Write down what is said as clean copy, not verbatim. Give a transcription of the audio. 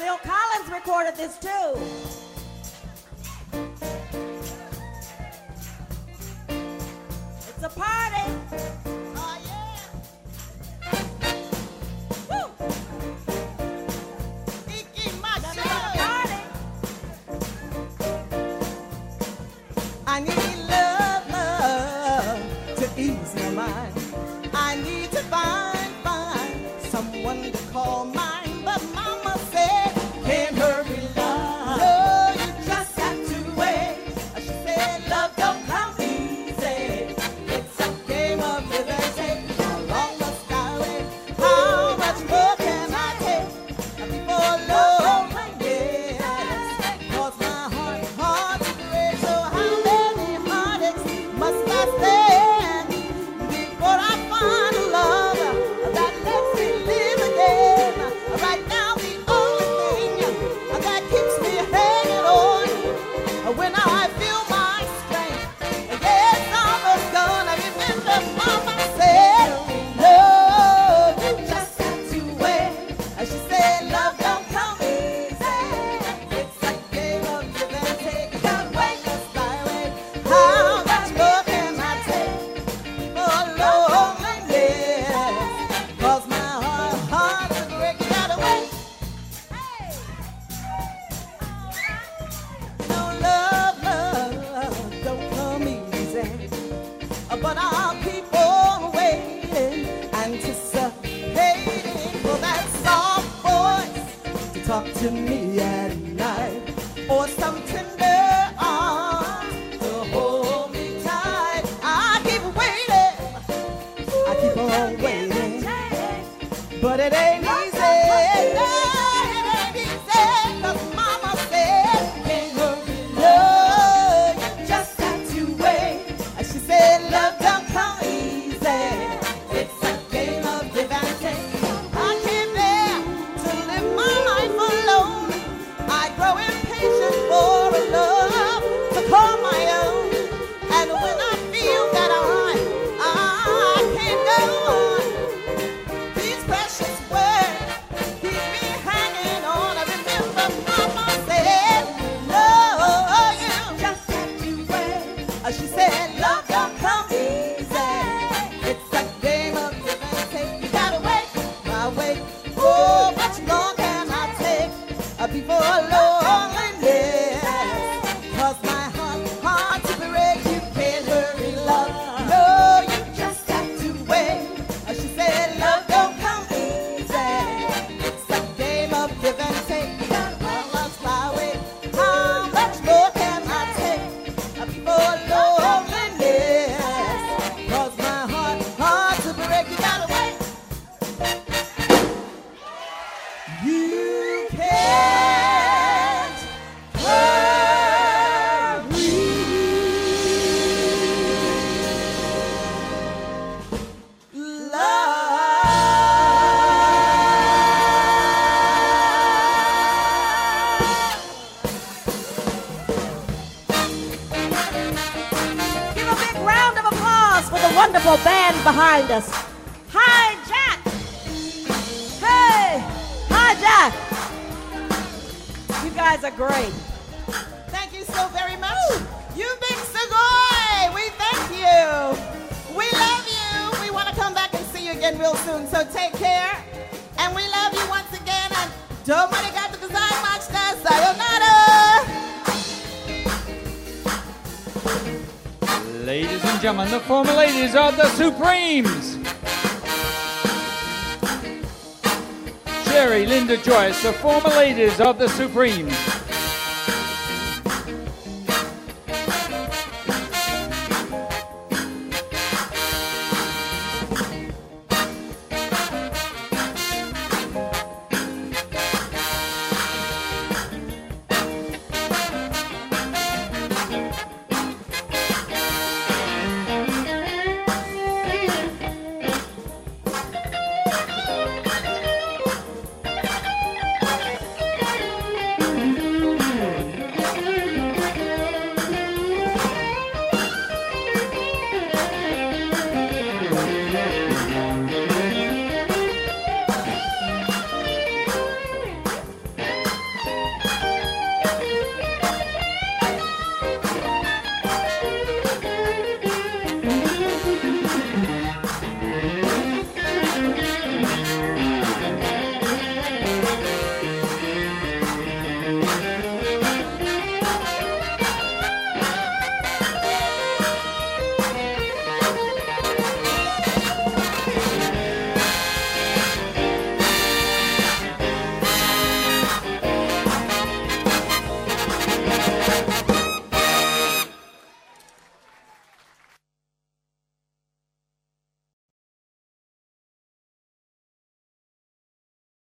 Phil Collins recorded this too. It's a party. Oh, yeah. Woo. Iki Macho. Let's have a party. I need love, love to ease my mind. I need to find someone to call mine. But mama said, can't hurry, love. No, you just have to wait. She said, love don't come easy. It's a game of give and take. How long must I wait? How much more can I take before loneliness? Cause my heart's break. So how many heartaches must I stand before I find a love that lets me live again? Right now the only thing that keeps me hanging on when I feel my strength, yes, almost gone. I remember mama said, love, you just have to wait. She said, love don't come easy. It's a game of give and take. You gotta wait, just I wait. How much more can I take for loneliness? Cause my heart's a break. You gotta wait. No love, love don't come easy. But I'll keep on waiting, anticipating for that soft voice to talk to me at night, or some tender arms to hold me tight. I keep waiting, I keep on waiting, but it ain't easy. No, it ain't easy, 'cause mama said, can't hurry, love, you just have to wait. She said, love don't come easy. It's a game of give and take. I can't bear to live my life alone. I grow impatient for a love to call my own. And when I feel that I can't go on, these precious words keep me hanging on. I remember mama said, no, you just have to wait. She said, love don't come easy. It's a game of give and take. You gotta wait, I wait. Oh, much more can I take before loneliness? 'Cause my heart's a break. You can't hurry, love. No, you just have to wait. She said, love don't come easy. It's a game of give and take. You gotta wait. How much more can I take before loneliness? 'Cause my heart's a break. You gotta wait. You can't hurry. Give a big round of applause for the wonderful band behind us. Hi, Jack. Hey, hi, Jack. You guys are great. Thank you so very much. You've been Sugoi. We thank you. We love you. We want to come back and see you again real soon. So take care. And we love you once again. And don't worry, got to design much. Sayonara. Ladies and gentlemen, the former ladies of the Supremes. Sherry, Linda Joyce, the former ladies of the Supremes.